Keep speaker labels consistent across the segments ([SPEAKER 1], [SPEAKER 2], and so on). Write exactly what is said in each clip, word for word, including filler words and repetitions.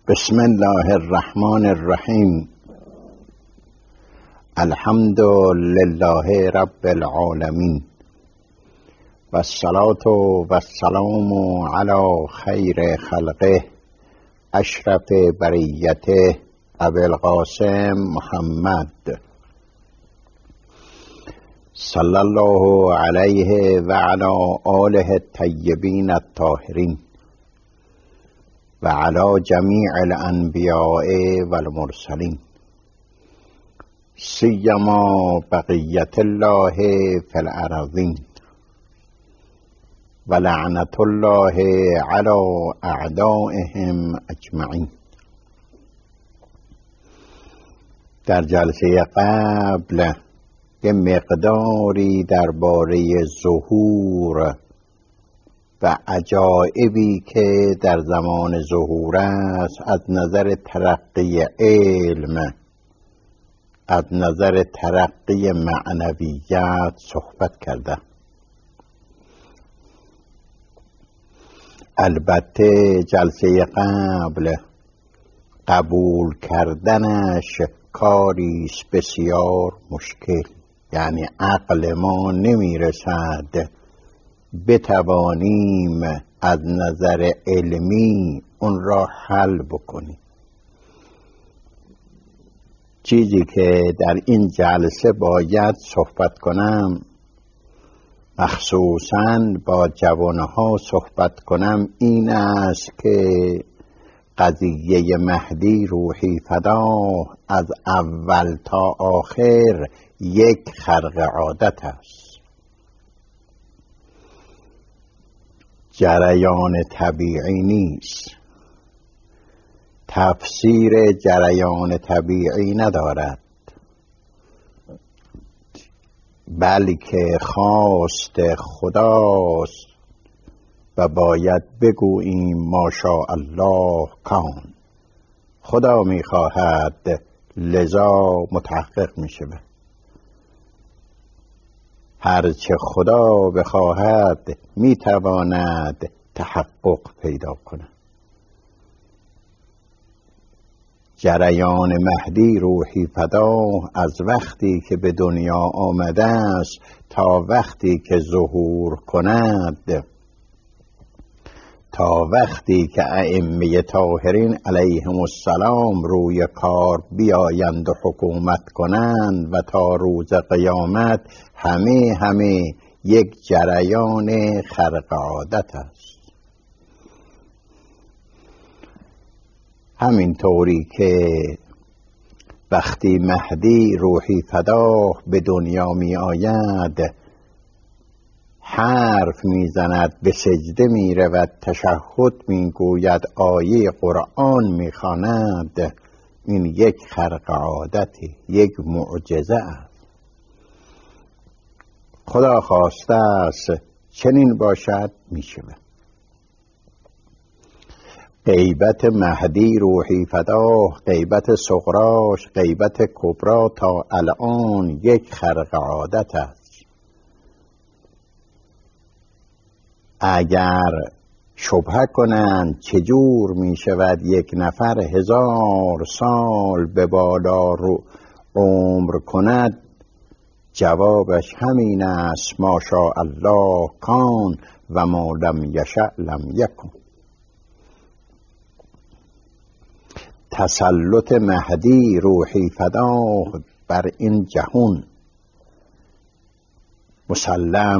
[SPEAKER 1] بسم الله الرحمن الرحیم. الحمد لله رب العالمین و الصلاة و السلام علی خیر خلقه اشرف بریته ابی القاسم محمد صلی الله علیه و علی آله الطیبین الطاهرین و علی جمیع الانبیاء و المرسلین سیما بقیت الله فی الارضین و لعنت الله علی اعدائهم اجمعین. در جلسه قبل یه مقداری درباره ظهور و عجایبی که در زمان ظهور است از نظر ترقی علم، از نظر ترقی معنویت صحبت کرده. البته جلسه قبل قبول کردنش کاریست بسیار مشکل، یعنی عقل ما نمیرسد بتوانیم از نظر علمی اون را حل بکنیم. چیزی که در این جلسه باید صحبت کنم، مخصوصاً با جوانها صحبت کنم، این است که قضیه مهدی روحی فداه از اول تا آخر یک خرق عادت است، جریان طبیعی نیست، تفسیر جریان طبیعی ندارد، بلکه خواست خداست و باید بگوییم ماشاءالله کان. خدا میخواهد لذا متحقق میشود. هرچه خدا بخواهد میتواند تحقق پیدا کند. جریان مهدی روحی فداه از وقتی که به دنیا آمده است تا وقتی که ظهور کند، تا وقتی که ائمه طاهرین علیهم السلام روی کار بیایند و حکومت کنند و تا روز قیامت، همه همه یک جریان خرق عادت است. همین طوری که وقتی مهدی روحی فداه به دنیا می آید، حرف می زند، به سجده می رود، تشهد می گوید، آیه قرآن می خواند، این یک خرق عادتی، یک معجزه است. خدا خواسته است چنین باشد، می شود. غیبت مهدی روحی فداه، غیبت صغراش، غیبت کبرا تا الان یک خرق عادت است. اگر شبهه کنند چجور می شود یک نفر هزار سال به بالا رو عمر کند، جوابش همین است ماشاءالله کان و ما لم یشأ لم یکن. تسلط مهدی روحی فداه بر این جهان مسلم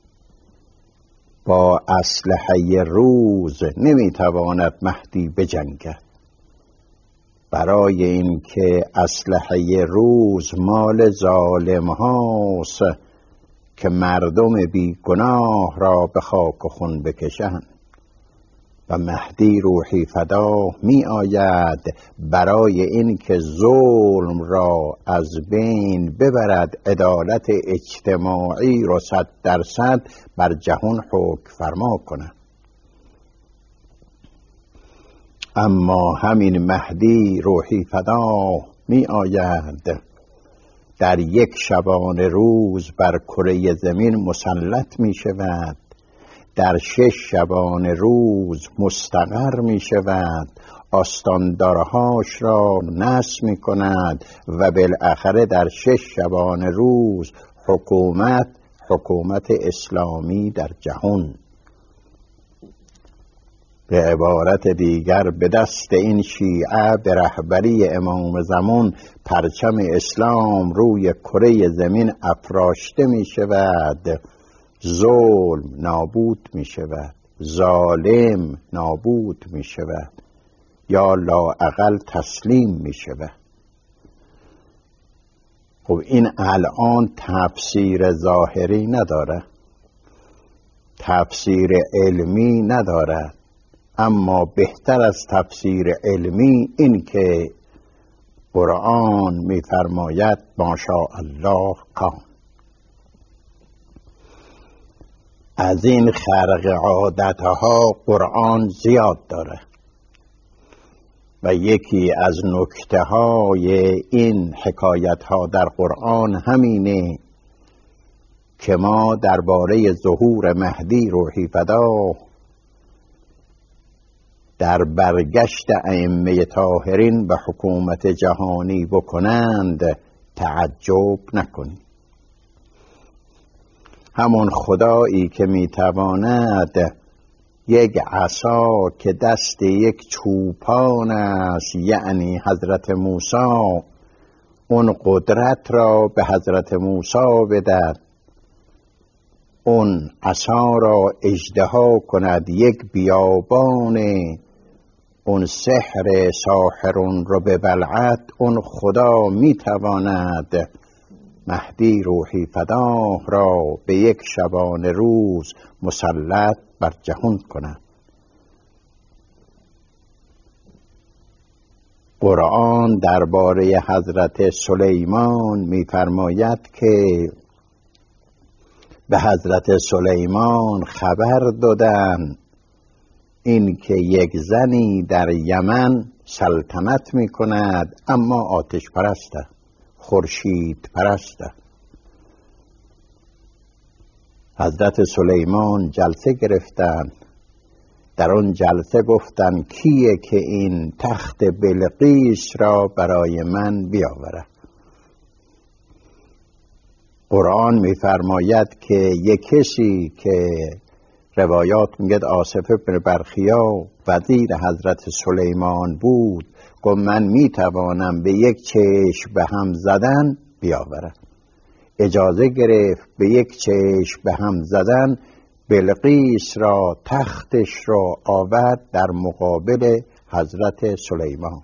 [SPEAKER 1] با اسلحه روز نمیتواند مهدی بجنگد، برای اینکه اسلحه روز مال ظالم هاست که مردم بی گناه را به خاک و خون بکشند و مهدی روحی فداه می آید برای اینکه ظلم را از بین ببرد، عدالت اجتماعی را صد درصد بر جهان حکم فرما کند. اما همین مهدی روحی فداه می آید در یک شبانه روز بر کره زمین مسلط می شود، در شش شبانه روز مستقر می شود، آستاندارهاش را نصب می کند و بالاخره در شش شبانه روز حکومت حکومت اسلامی در جهان. به عبارت دیگر به دست این شیعه به رهبری امام زمان پرچم اسلام روی کره زمین افراشته می شود، ظلم نابود می شود، ظالم نابود می شود یا لااقل تسلیم می شود. خب این الان تفسیر ظاهری نداره، تفسیر علمی نداره، اما بهتر از تفسیر علمی این که قرآن می‌فرماید ماشاءالله کان. از این خرق عادتها قرآن زیاد داره و یکی از نکته های این حکایت ها در قرآن همینه که ما درباره ظهور مهدی روحی فداه در برگشت ائمه طاهرین به حکومت جهانی بکنند تعجب نکنید. همون خدایی که میتواند یک عصا که دست یک چوپان است، یعنی حضرت موسی، اون قدرت را به حضرت موسی بدهد، اون عصا را اژدها کند، یک بیابان اون سحر ساحرون رو ببلعد، اون خدا میتواند مهدی روحی فداه را به یک شبانه روز مسلط بر جهان کند. قرآن درباره حضرت سلیمان می‌فرماید که به حضرت سلیمان خبر دادن این که یک زنی در یمن سلطنت می‌کند، اما آتش پرسته، خورشید پرسته. حضرت سلیمان جلسه گرفتن، در اون جلسه گفتن کیه که این تخت بلقیس را برای من بیاوره. قرآن میفرماید که یک کسی که روایات میگه آصف بن برخیا وزیر حضرت سلیمان بود، گفت من میتوانم به یک چشم به هم زدن بیاورم. اجازه گرفت، به یک چشم به هم زدن بلقیس را تختش را آورد در مقابل حضرت سلیمان.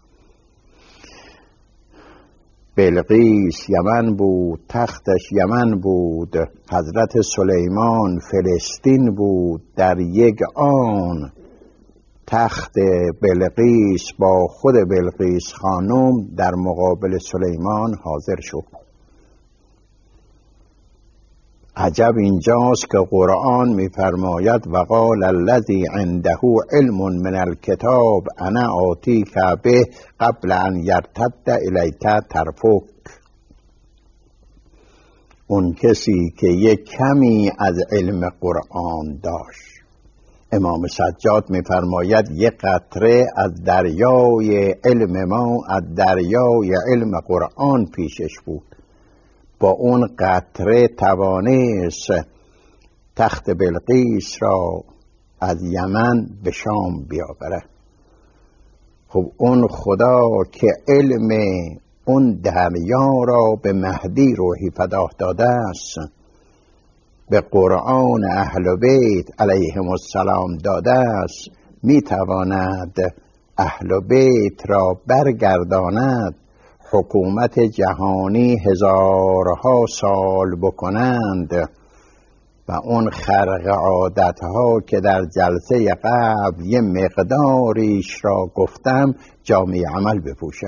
[SPEAKER 1] بلقیس یمن بود، تختش یمن بود، حضرت سلیمان فلسطین بود. در یک آن تخت بلقیس با خود بلقیس خانم در مقابل سلیمان حاضر شد. عجب اینجاست که قرآن می‌فرماید وقال الذی عنده علم من الکتاب انا آتیک به قبل ان یرتد الیک طرفک. اون کسی که یک کمی از علم قرآن داشت، امام سجاد می‌فرماید یک قطره از دریای علم ما، از دریای علم قرآن پیشش بود، با اون قطره توانست تخت بلقیس را از یمن به شام بیاوره. خب اون خدا که علم اون دریا را به مهدی روحی فداه داده است، به قرآن اهل بیت علیهم السلام داده است، میتواند اهل بیت را برگرداند، حکومت جهانی هزارها سال بکنند و اون خرق عادتها که در جلسه قبل یه مقداریش را گفتم جامعه عمل بپوشه.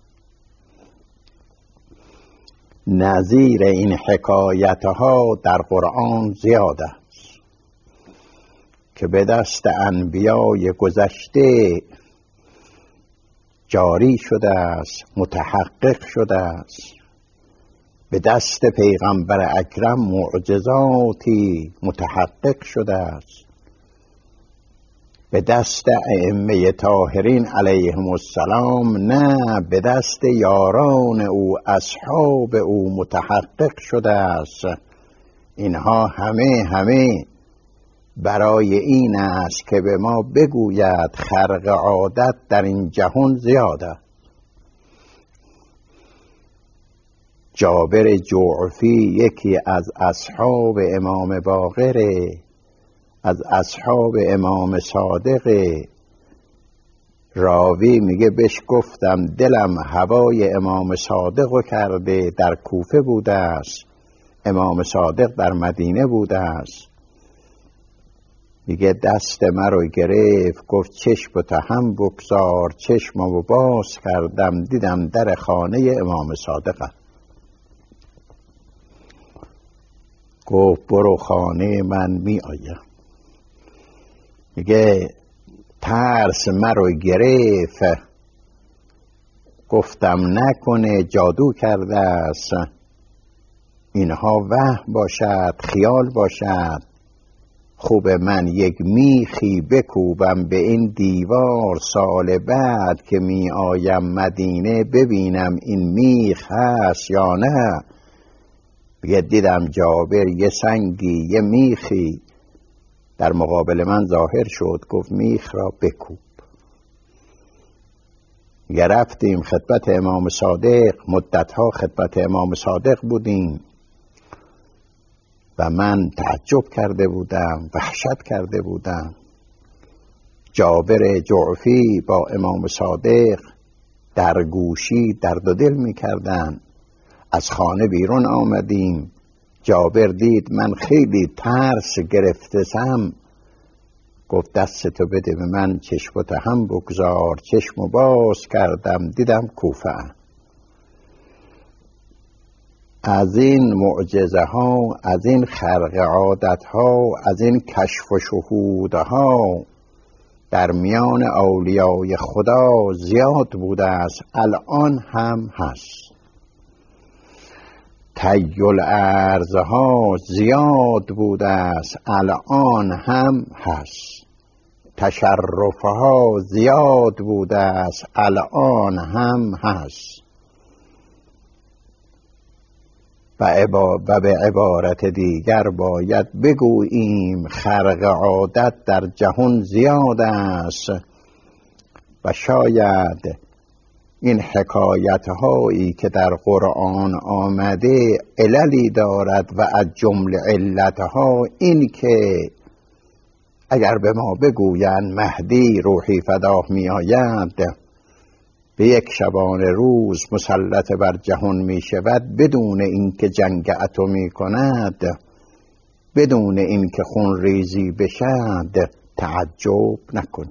[SPEAKER 1] نظیر این حکایتها در قرآن زیاد است که به دست انبیای گذشته جاری شده است، متحقق شده است. به دست پیغمبر اکرم معجزاتی متحقق شده است، به دست ائمه طاهرین علیهم السلام نه، به دست یاران او اصحاب او متحقق شده است. اینها همه همه برای این است که به ما بگوید خرق عادت در این جهان زیاده. جابر جعفی یکی از اصحاب امام باقر، از اصحاب امام صادق، راوی میگه بهش گفتم دلم هوای امام صادق کرده، در کوفه بوده است، امام صادق در مدینه بوده است. میگه دست مرا گرفت، گفت چشم هم بگذار. چشممو باز کردم، دیدم در خانه امام صادقه. گفت برو خانه من می آیم. میگه ترس مرا گرفت، گفتم نکنه جادو کرده است، اینها وهم باشد، خیال باشد. خوب من یک میخی بکوبم به این دیوار، سال بعد که می آیم مدینه ببینم این میخ هست یا نه. بگه دیدم جابر یه سنگی یه میخی در مقابل من ظاهر شد، گفت میخ را بکوب. یه رفتیم خدمت امام صادق، مدتها خدمت امام صادق بودیم و من تعجب کرده بودم، وحشت کرده بودم. جابر جعفی با امام صادق در گوشی درد و دل می کردن. از خانه بیرون آمدیم، جابر دید من خیلی ترس گرفتم، گفت دستتو بده به من، چشمت هم بگذار. چشمو باز کردم، دیدم کوفه. از این معجزه ها، از این خرق عادت ها، از این کشف و شهود ها در میان اولیای خدا زیاد بوده است، الان هم هست. تیل ارزها زیاد بوده است، الان هم هست. تشرفها زیاد بوده است، الان هم هست. و به عبارت دیگر باید بگوییم خرق عادت در جهان زیاد است و شاید این حکایت هایی که در قرآن آمده عللی دارد و از جمله علتها این که اگر به ما بگویند مهدی روحی فداه می آید، به یک شبانه روز مسلط بر جهان می شود بدون اینکه جنگ اتمی کند، بدون اینکه خون ریزی بشد، تعجب نکن.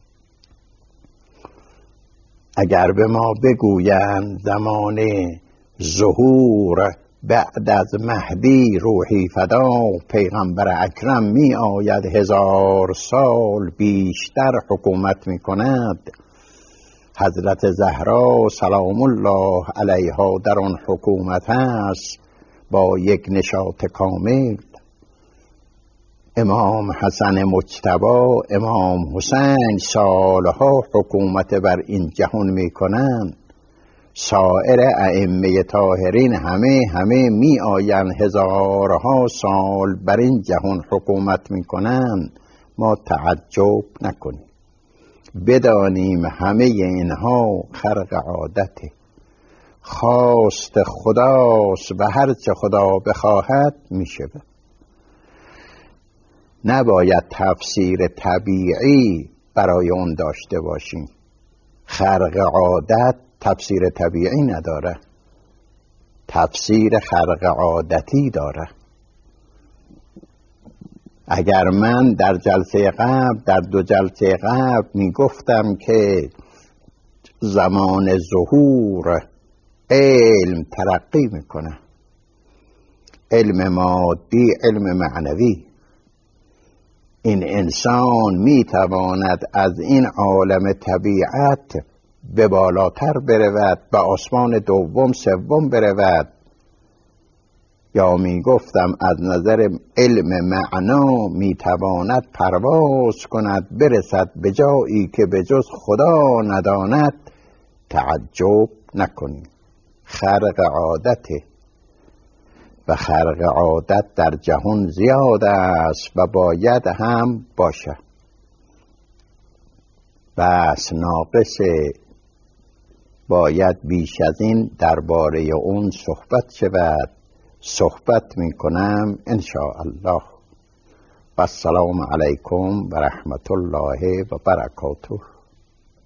[SPEAKER 1] اگر به ما بگویند زمان ظهور بعد از مهدی روحی فدا پیغمبر اکرم می آید، هزار سال بیشتر حکومت می کند، حضرت زهرا سلام الله علیها در آن حکومت است با یک نشاط کامل، امام حسن مجتبی، امام حسین سالها حکومت بر این جهان می کنند، سایر ائمه طاهرین همه همه می آیند هزارها سال بر این جهان حکومت می کنند. ما تعجب نکنیم، بدانیم همه اینها خرق عادته، خواست خداست و هرچه خدا بخواهد می شود. نباید تفسیر طبیعی برای اون داشته باشیم. خرق عادت تفسیر طبیعی نداره، تفسیر خرق عادتی داره. اگر من در جلسه قبل، در دو جلسه قبل می گفتم که زمان ظهور علم ترقی میکنه، علم مادی، علم معنوی، این انسان میتواند از این عالم طبیعت به بالاتر برود، به آسمان دوم سوم برود، یا می گفتم از نظر علم معنا می تواند پرواز کند، برسد به جایی که به جز خدا نداند، تعجب نکنی. خرق عادته و خرق عادت در جهان زیاد است و باید هم باشه. بس ناقصه، باید بیش از این درباره اون صحبت شود. صحبت می کنم ان شاء الله. و السلام علیکم و رحمت الله و برکاته.